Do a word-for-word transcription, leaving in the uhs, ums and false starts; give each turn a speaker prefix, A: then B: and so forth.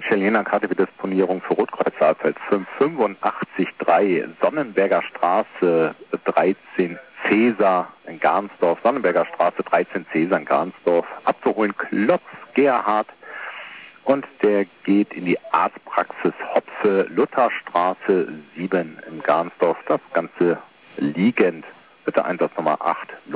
A: Italiener-Karte für Disponierung für Rotkreuz Saalfeld fünf fünfundachtzig drei, Sonnenberger Straße dreizehn Cäsar in Garnsdorf, Sonnenberger Straße dreizehn Cäsar in Garnsdorf, abzuholen Klotz Gerhard, und der geht in die Arztpraxis Hopfe, Lutherstraße sieben in Garnsdorf, das Ganze liegend. Bitte Einsatznummer acht.